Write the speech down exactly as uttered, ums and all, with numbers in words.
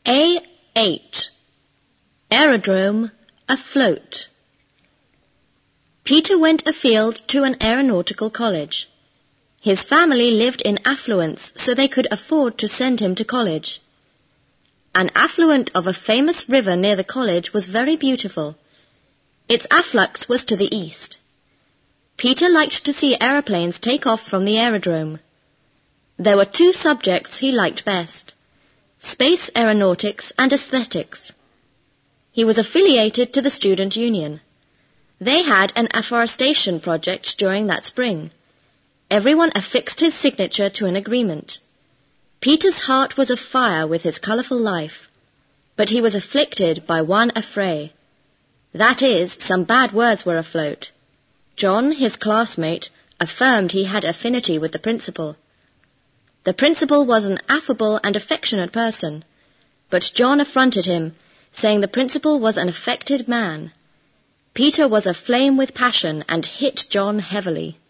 A eight. Aerodrome afloat. Peter went afield to an aeronautical college. His family lived in affluence, so they could afford to send him to college. An affluent of a famous river near the college was very beautiful. Its afflux was to the east. Peter liked to see aeroplanes take off from the aerodrome. There were two subjects he liked best: space aeronautics and aesthetics. He was affiliated to the student union. They had an afforestation project during that spring. Everyone affixed his signature to an agreement. Peter's heart was afire with his colourful life, but he was afflicted by one affray. That is, some bad words were afloat. John, his classmate, affirmed he had affinity with the principal. The principal was an affable and affectionate person, but John affronted him, saying the principal was an affected man. Peter was aflame with passion and hit John heavily.